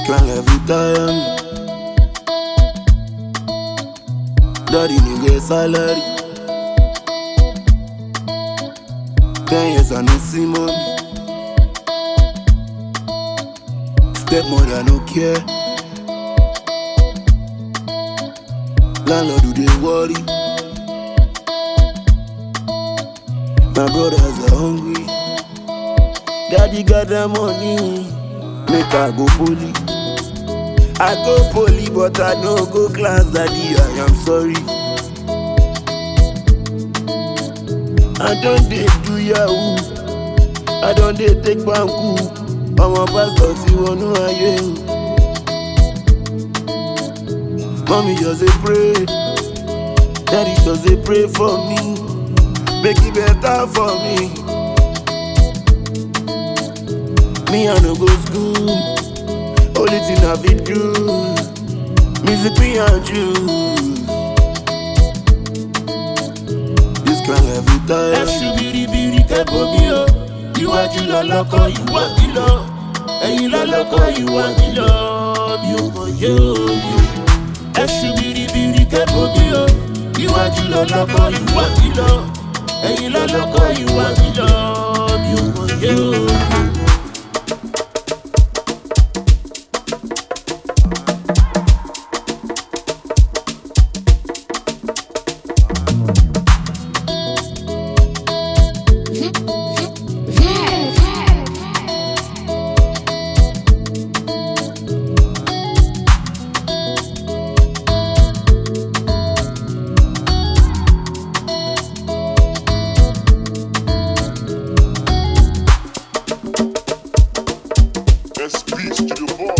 can't let you tire me. Daddy no get salary. 10 years I no see mommy. Stepmother no care. Landlord do they worry. My brothers are hungry. Daddy got the money. Make I go poly. I go poly but I no go class. Daddy I am sorry. I don't dey do yahoo. I don't dey take banku. I'm a pastor si wonu aye. Mommy just dey pray. Daddy just dey pray for me. Make it better for me. Me I no go school. Only thing I fit do. Music me and you. This can't let me die. Ẹ̀sùn biribiri kẹ́bọ̀ mi o. Iwájú lọ́lọ́kọ̀ ìwà ìlọ. Ẹ̀yìn lọ́lọ́kọ̀ ìwà ìlọ. Mi ò mọ̀ yé o. Ẹ̀sùn biribiri kẹ́bọ̀ mi o. Iwájú lọ́lọ́kọ̀ ìwà ìlọ. Ẹ̀yìn lọ́lọ́kọ̀ ìwà ìlọ. Mi ò mọ̀ yé o. Speech to the boy.